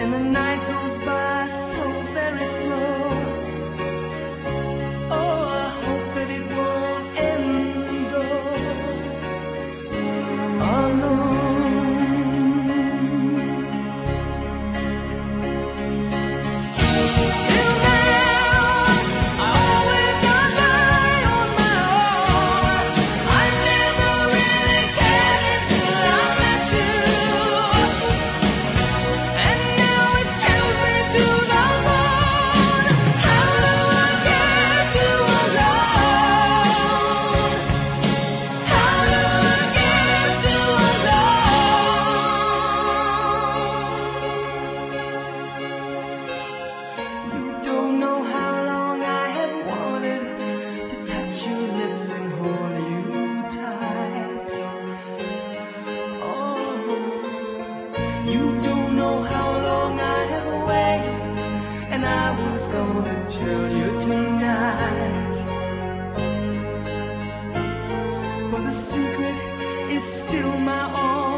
and the night goes by so very slow. Oh, I hope that it won't end alone. Till now, I always got by on my own. I never really cared until I met you. And now it chills me to the bone. How do I get to alone? How do I get to alone? You don't know how long I have wanted to touch your lips and hold you tight. Oh, you don't know how long I have waited, and I was gonna tell you tonight. But the secret is still my own.